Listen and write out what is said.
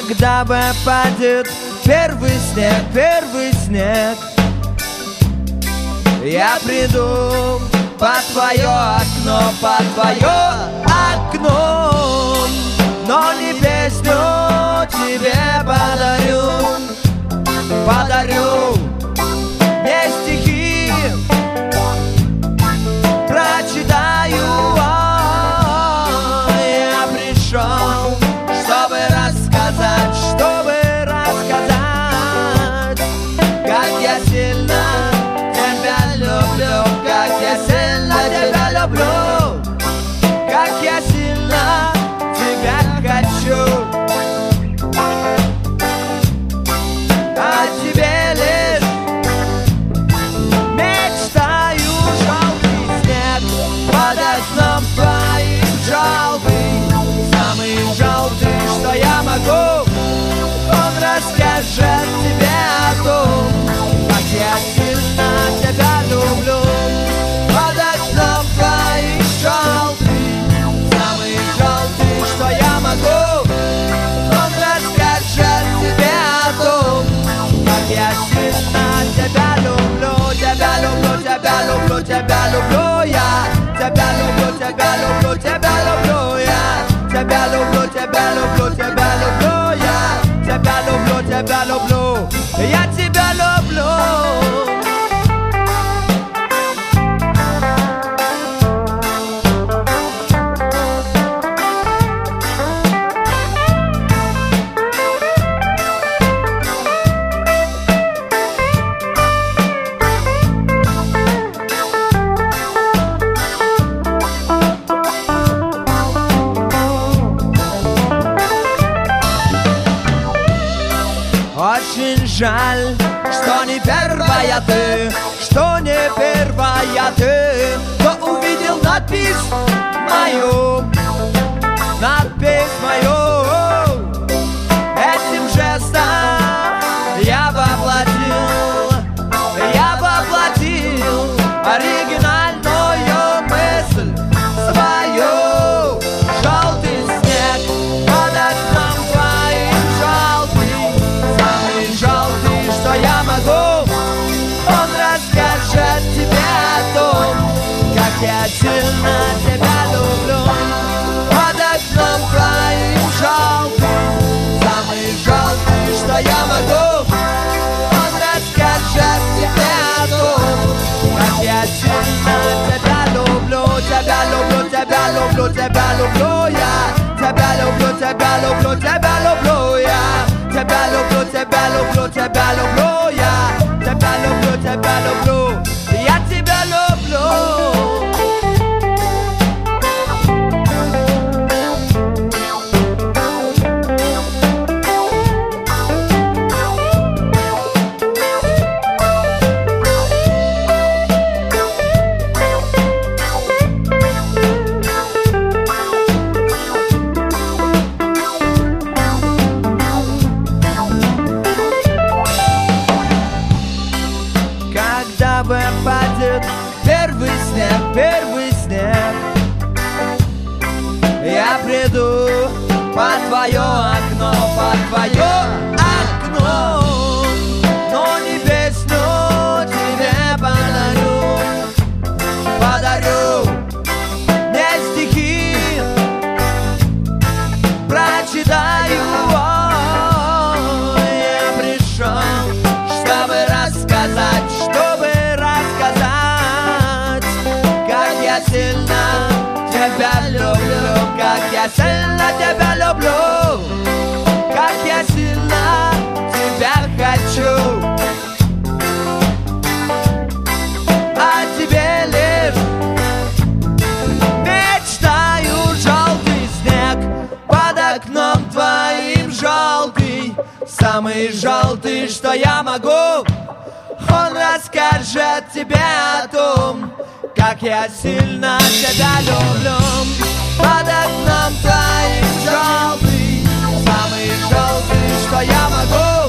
Когда выпадет первый снег, я приду под твое окно, но не песню тебе подарю, не стихи прочитаю. Я пришел, чтобы рассказать, как я сильно тебя люблю, как я сильно тебя люблю, как я сильно тебя хочу. О тебе лишь мечтаю, желтый снег под окном твоим желтый, самый желтый, что я могу. Он расскажет тебе о том, как я сильно тебя люблю. Под окном твоим желтый, самый желтый, что я могу. Он расскажет тебе о том, как я сильно тебя люблю. Тебя люблю, тебя люблю, тебя люблю я. Тебя люблю, тебя люблю, тебя люблю я. Тебя люблю, тебя люблю, тебя люблю я. Тебя люблю, тебя люблю, я тебя люблю. Очень жаль, что не первая ты, что не первая ты, кто увидел надпись мою, этим жестом я воплотил оригинальную мысль свою. Желтый снег под окном твоим желтый, самый желтый, что я могу. Он расскажет тебе о том, как я сильно тебя люблю. Под окном твоим желтый, самый желтый, что я могу. Он расскажет тебе о том, как я сильно тебя люблю. Тебя люблю, тебя люблю, тебя люблю я. Тебя люблю, тебя люблю, тебя люблю я. Тебя люблю, тебя люблю, тебя люблю я. Тебя люблю, тебя люблю, я тебя люблю. Когда выпадет первый снег, я приду под твое окно, но не песню тебе подарю, не стихи прочитаю. Я пришел, чтобы рассказать, как я сильно тебя люблю, как я сильно тебя люблю, как я сильно тебя хочу. О тебе лишь мечтаю, желтый снег под окном твоим желтый, самый желтый, что я могу. Он расскажет тебе о том, как я сильно тебя люблю. Под окном твоим желтый, самый желтый, что я могу.